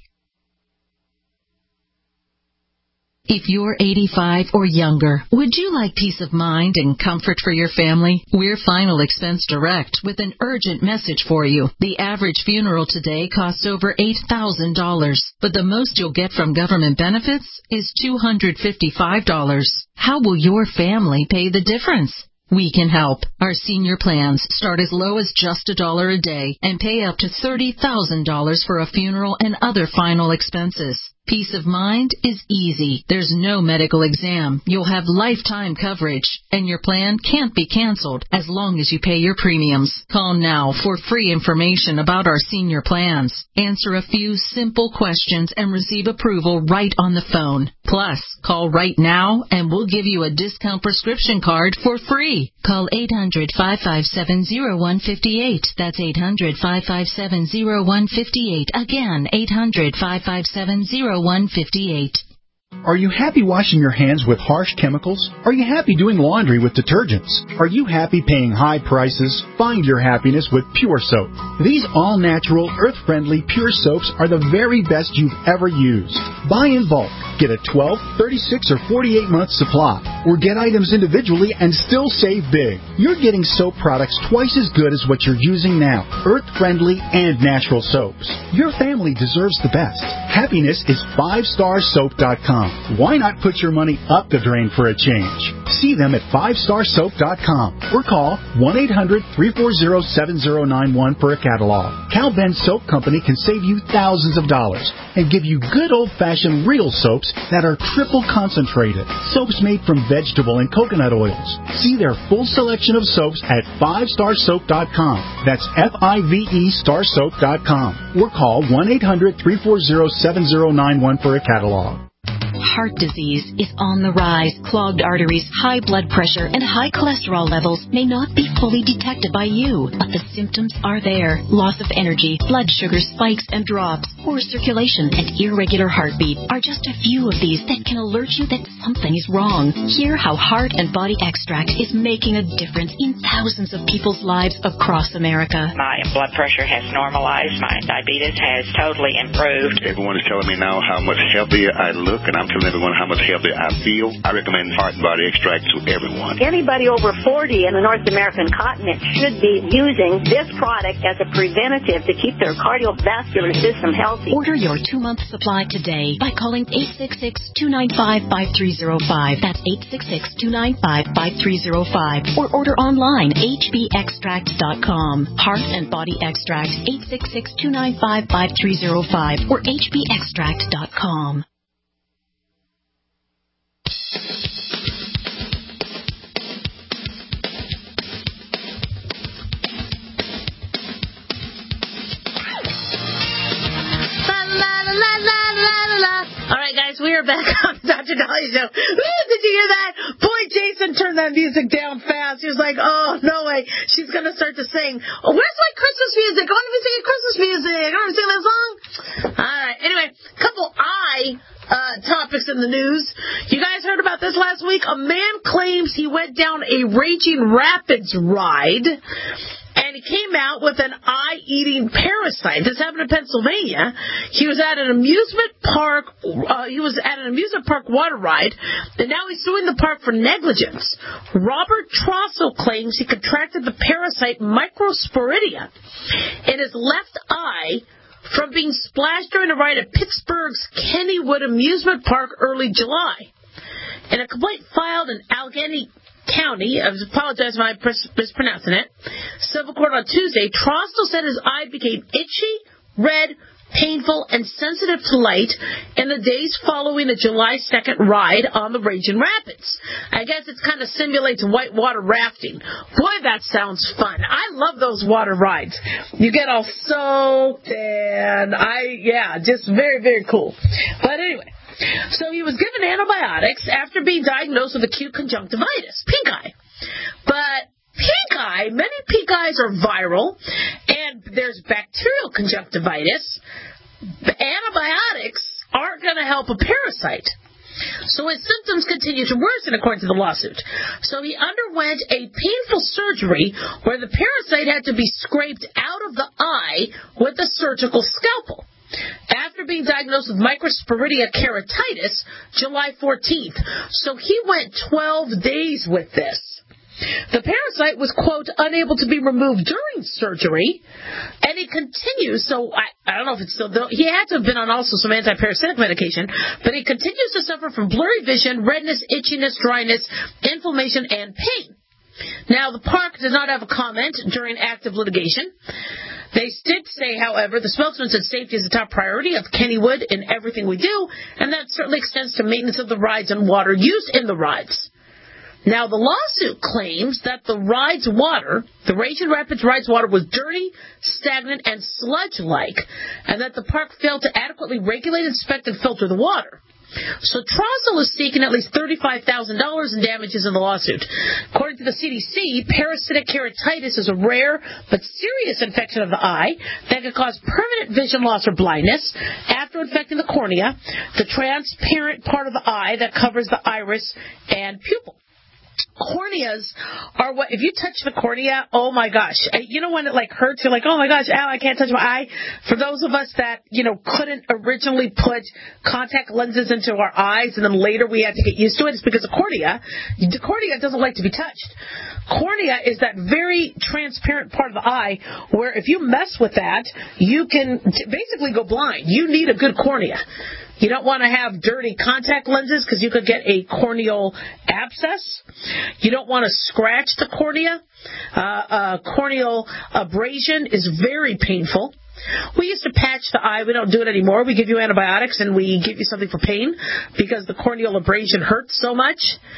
If you're eighty-five or younger, would you like peace of mind and comfort for your family? We're Final Expense Direct with an urgent message for you. The average funeral today costs over eight thousand dollars, but the most you'll get from government benefits is two hundred fifty-five dollars. How will your family pay the difference? We can help. Our senior plans start as low as just a dollar a day and pay up to thirty thousand dollars for a funeral and other final expenses. Peace of mind is easy. There's no medical exam. You'll have lifetime coverage, and your plan can't be canceled as long as you pay your premiums. Call now for free information about our senior plans. Answer a few simple questions and receive approval right on the phone. Plus, call right now and we'll give you a discount prescription card for free. Call eight hundred, five five seven, zero one five eight. That's eight hundred, five five seven, zero one five eight. Again, eight hundred, five five seven, zero one five eight. Are you happy washing your hands with harsh chemicals? Are you happy doing laundry with detergents? Are you happy paying high prices? Find your happiness with Pure Soap. These all-natural, earth-friendly Pure Soaps are the very best you've ever used. Buy in bulk. Get a twelve, thirty-six, or forty-eight month supply. Or get items individually and still save big. You're getting soap products twice as good as what you're using now. Earth-friendly and natural soaps. Your family deserves the best. Happiness is five star soap dot com. Why not put your money up the drain for a change? See them at five star soap dot com or call one eight hundred, three four zero, seven zero nine one for a catalog. Cal Ben Soap Company can save you thousands of dollars and give you good old-fashioned real soaps that are triple concentrated. Soaps made from vegetable and coconut oils. See their full selection of soaps at five star soap dot com. That's F I V E star soap dot com or call one eight hundred, three four zero, seven zero nine one for a catalog. Heart disease is on the rise. Clogged arteries, high blood pressure, and high cholesterol levels may not be fully detected by you, but the symptoms are there. Loss of energy, blood sugar spikes and drops, poor circulation, and irregular heartbeat are just a few of these that can alert you that something is wrong. Hear how Heart and Body Extract is making a difference in thousands of people's lives across America. My blood pressure has normalized. My diabetes has totally improved. Everyone is telling me now how much healthier I look, and I'm telling everyone how much healthier I feel. I recommend Heart and Body Extract to everyone. Anybody over forty in the North American continent should be using this product as a preventative to keep their cardiovascular system healthy. Order your two-month supply today by calling eight six six, two nine five, five three zero five. That's eight six six, two nine five, five three zero five. Or order online, h b extract dot com. Heart and Body Extract, eight six six, two nine five, five three zero five or h b extract dot com. All right, guys, we are back on the Doctor Dahlia Show. Ooh, did you hear that? Boy, Jason turned that music down fast. He was like, oh, no way. She's going to start to sing. Oh, where's my Christmas music? I want to be singing Christmas music. I want to sing that song. All right. Anyway, a couple I uh, topics in the news. You guys heard about this last week? A man claims he went down a Raging Rapids ride, and and he came out with an eye-eating parasite. This happened in Pennsylvania. He was at an amusement park. Uh, he was at an amusement park water ride, and now he's suing the park for negligence. Robert Trossel claims he contracted the parasite Microsporidia in his left eye from being splashed during a ride at Pittsburgh's Kennywood Amusement Park early July. In a complaint filed in Allegheny County, I apologize if I'm mispronouncing it, civil court on Tuesday, Trossel said his eye became itchy, red, painful, and sensitive to light in the days following a July second ride on the Raging Rapids. I guess it kind of simulates whitewater rafting. Boy, that sounds fun. I love those water rides. You get all soaked, and I, yeah, just very, very cool. But anyway. So he was given antibiotics after being diagnosed with acute conjunctivitis, pink eye. But pink eye, many pink eyes are viral, and there's bacterial conjunctivitis. Antibiotics aren't going to help a parasite. So his symptoms continue to worsen, according to the lawsuit. So he underwent a painful surgery where the parasite had to be scraped out of the eye with a surgical scalpel. After being diagnosed with Microsporidia keratitis July fourteenth. So he went twelve days with this. The parasite was, quote, unable to be removed during surgery, and he continues, so I, I don't know if it's still, he had to have been on also some anti-parasitic medication, but he continues to suffer from blurry vision, redness, itchiness, dryness, inflammation, and pain. Now, the park does not have a comment during active litigation. They did say, however, the spokesman said safety is the top priority of Kennywood in everything we do, and that certainly extends to maintenance of the rides and water used in the rides. Now, the lawsuit claims that the ride's water, the Raging Rapids ride's water, was dirty, stagnant, and sludge-like, and that the park failed to adequately regulate, inspect, and filter the water. So Trossel is seeking at least thirty-five thousand dollars in damages in the lawsuit. According to the C D C, parasitic keratitis is a rare but serious infection of the eye that can cause permanent vision loss or blindness after infecting the cornea, the transparent part of the eye that covers the iris and pupil. Corneas are what, if you touch the cornea, oh my gosh, you know when it like hurts, you're like, oh my gosh, ow, I can't touch my eye. For those of us that, you know, couldn't originally put contact lenses into our eyes and then later we had to get used to it, it's because the cornea, the cornea doesn't like to be touched. Cornea is that very transparent part of the eye where if you mess with that, you can t- basically go blind. You need a good cornea. You don't want to have dirty contact lenses because you could get a corneal abscess. You don't want to scratch the cornea. Uh, uh, corneal abrasion is very painful. We used to patch the eye. We don't do it anymore. We give you antibiotics and we give you something for pain because the corneal abrasion hurts so much.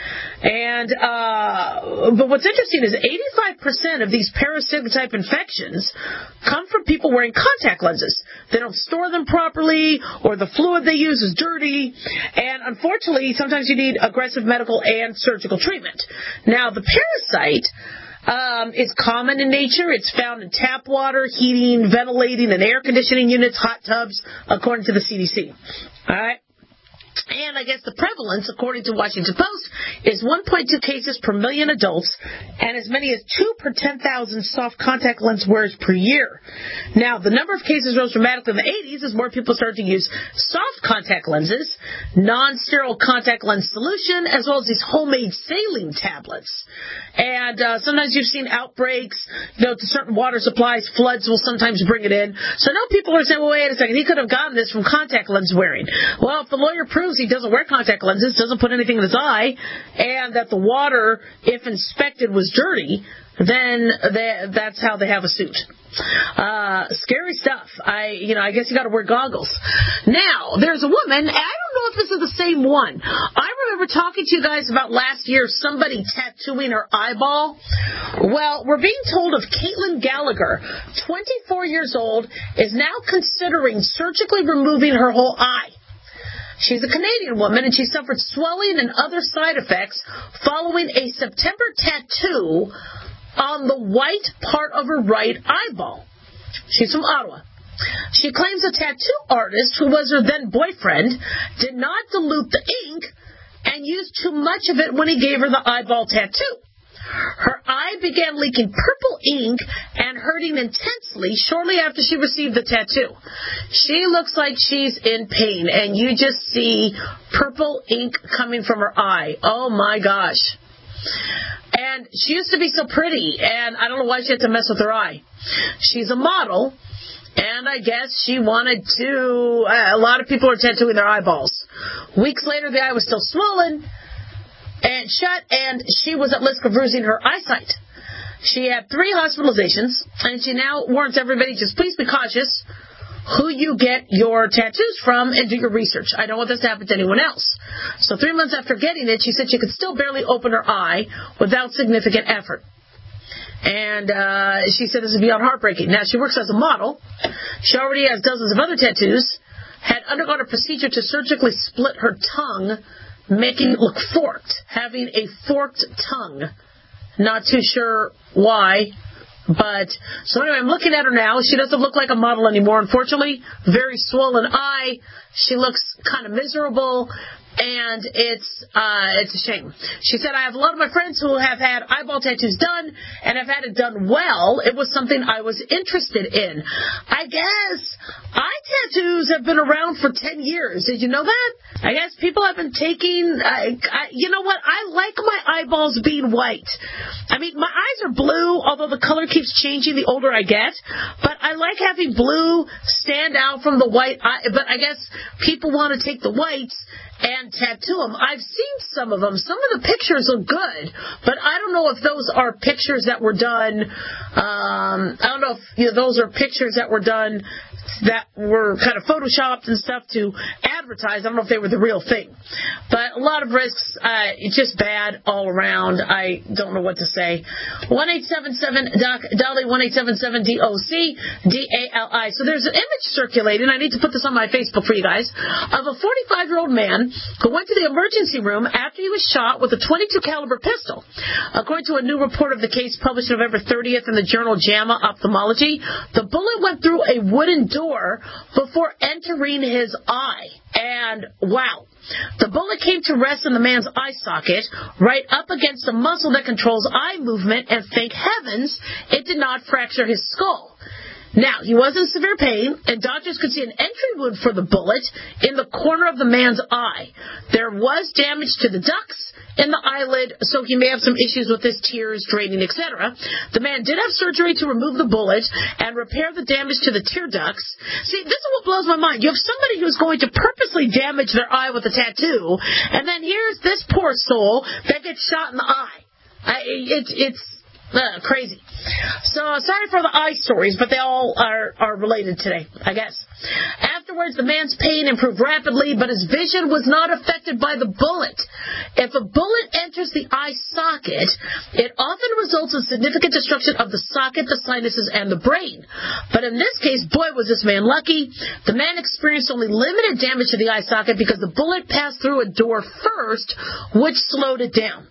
And uh, but what's interesting is eighty-five percent of these parasitic-type infections come from people wearing contact lenses. They don't store them properly, or the fluid they use is dirty. And unfortunately, sometimes you need aggressive medical and surgical treatment. Now, the parasite Um, it's common in nature. It's found in tap water, heating, ventilating, and air conditioning units, hot tubs, according to the C D C. All right? And I guess the prevalence, according to Washington Post, is one point two cases per million adults and as many as two per ten thousand soft contact lens wearers per year. Now, the number of cases rose dramatically in the eighties as more people started to use soft contact lenses, non-sterile contact lens solution, as well as these homemade saline tablets. And uh, sometimes you've seen outbreaks, you know, to certain water supplies, floods will sometimes bring it in. So now people are saying, well, wait a second, he could have gotten this from contact lens wearing. Well, if the lawyer proves he doesn't wear contact lenses, doesn't put anything in his eye, and that the water, if inspected, was dirty, then they, that's how they have a suit. Uh, scary stuff. I, you know, I guess you got to wear goggles. Now, there's a woman, and I don't know if this is the same one. I remember talking to you guys about last year somebody tattooing her eyeball. Well, we're being told of Caitlin Gallagher, twenty-four years old, is now considering surgically removing her whole eye. She's a Canadian woman, and she suffered swelling and other side effects following a September tattoo on the white part of her right eyeball. She's from Ottawa. She claims a tattoo artist, who was her then boyfriend, did not dilute the ink and used too much of it when he gave her the eyeball tattoo. Her eye began leaking purple ink, and hurting intensely shortly after she received the tattoo. She looks like she's in pain, and you just see purple ink coming from her eye. Oh, my gosh. And she used to be so pretty, and I don't know why she had to mess with her eye. She's a model, and I guess she wanted to... Uh, a lot of people are tattooing their eyeballs. Weeks later, the eye was still swollen and shut, and she was at risk of losing her eyesight. She had three hospitalizations, and she now warns everybody, just please be cautious who you get your tattoos from and do your research. I don't want this to happen to anyone else. So three months after getting it, she said she could still barely open her eye without significant effort. And uh, she said this is beyond heartbreaking. Now, she works as a model. She already has dozens of other tattoos, had undergone a procedure to surgically split her tongue, making it look forked, having a forked tongue. Not too sure why. But, so anyway, I'm looking at her now. She doesn't look like a model anymore, unfortunately. Very swollen eye. She looks kind of miserable. And it's uh, it's a shame. She said, I have a lot of my friends who have had eyeball tattoos done and have had it done well. It was something I was interested in. I guess eye tattoos have been around for ten years. Did you know that? I guess people have been taking, uh, I, you know what? I like my eyeballs being white. I mean, my eyes are blue, although the color keeps changing the older I get. But I like having blue stand out from the white eye. But I guess people want to take the whites and tattoo them. I've seen some of them. Some of the pictures look good, but I don't know if those are pictures that were done, um, I don't know if you know, those are pictures that were done that were kind of photoshopped and stuff to advertise. I don't know if they were the real thing. But a lot of risks. Uh, it's just bad all around. I don't know what to say. one eight seven seven D O C D A L I, one eight seven seven D O C D A L I. So there's an image circulating. I need to put this on my Facebook for you guys, of a forty-five-year-old man who went to the emergency room after he was shot with a twenty-two caliber pistol. According to a new report of the case published November thirtieth in the journal JAMA Ophthalmology, the bullet went through a wooden door before entering his eye. And wow, the bullet came to rest in the man's eye socket, right up against the muscle that controls eye movement, and thank heavens it did not fracture his skull. Now, he was in severe pain, and doctors could see an entry wound for the bullet in the corner of the man's eye. There was damage to the ducts in the eyelid, so he may have some issues with his tears draining, et cetera. The man did have surgery to remove the bullet and repair the damage to the tear ducts. See, this is what blows my mind. You have somebody who's going to purposely damage their eye with a tattoo, and then here's this poor soul that gets shot in the eye. I, it, it's... Uh, crazy. So, sorry for the eye stories, but they all are, are related today, I guess. Afterwards, the man's pain improved rapidly, but his vision was not affected by the bullet. If a bullet enters the eye socket, it often results in significant destruction of the socket, the sinuses, and the brain. But in this case, boy, was this man lucky. The man experienced only limited damage to the eye socket because the bullet passed through a door first, which slowed it down.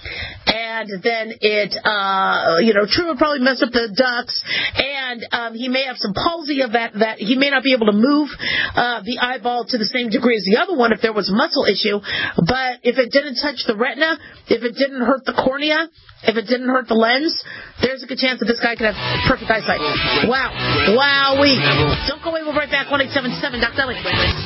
And then it, uh, you know, True would probably mess up the ducts, and um, he may have some palsy of that, that he may not be able to move uh, the eyeball to the same degree as the other one if there was a muscle issue. But if it didn't touch the retina, if it didn't hurt the cornea, if it didn't hurt the lens, there's a good chance that this guy could have perfect eyesight. Wow. Wowee. Don't go away. We'll be right back. one eight seven seven Doc Deli.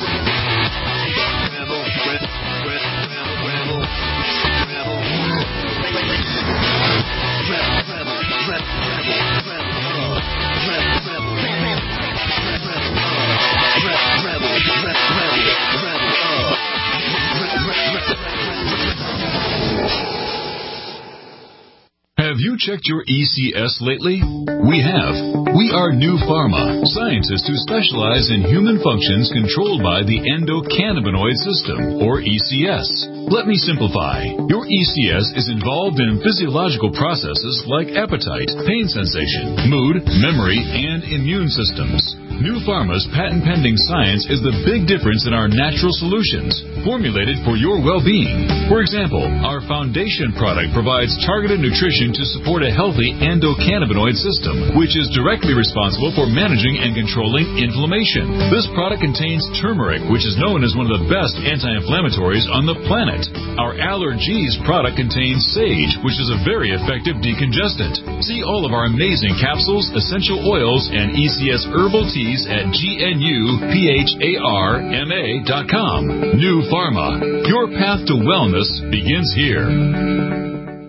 Have you checked your E C S lately? We have. We are New Pharma, scientists who specialize in human functions controlled by the endocannabinoid system, or E C S. Let me simplify. Your E C S is involved in physiological processes like appetite, pain sensation, mood, memory, and immune systems. New Pharma's patent-pending science is the big difference in our natural solutions, formulated for your well-being. For example, our foundation product provides targeted nutrition to support a healthy endocannabinoid system, which is directly responsible for managing and controlling inflammation. This product contains turmeric, which is known as one of the best anti-inflammatories on the planet. Our Allergies product contains sage, which is a very effective decongestant. See all of our amazing capsules, essential oils, and E C S herbal teas at G N U P H A R M A dot com. New Pharma. Your path to wellness begins here.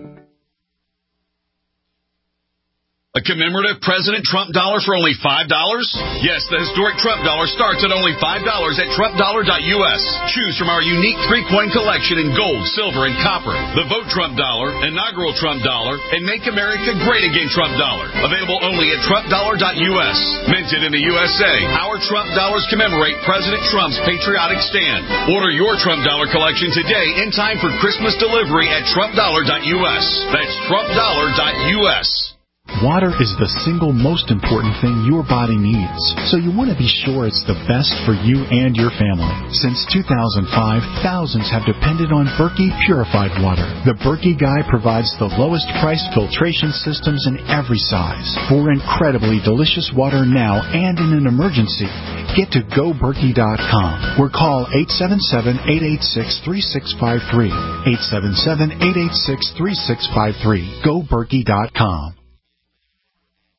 A commemorative President Trump dollar for only five dollars? Yes, the historic Trump dollar starts at only five dollars at Trump dollar dot U S. Choose from our unique three-coin collection in gold, silver, and copper. The Vote Trump dollar, inaugural Trump dollar, and Make America Great Again Trump dollar. Available only at Trump dollar dot U S. Minted in the U S A, our Trump dollars commemorate President Trump's patriotic stand. Order your Trump dollar collection today in time for Christmas delivery at Trump dollar dot U S. That's Trump dollar dot U S. Water is the single most important thing your body needs, so you want to be sure it's the best for you and your family. Since two thousand five, thousands have depended on Berkey purified water. The Berkey Guy provides the lowest price filtration systems in every size. For incredibly delicious water now and in an emergency, get to go berkey dot com or call eight seven seven, eight eight six, three six five three. eight seven seven, eight eight six, three six five three. go berkey dot com.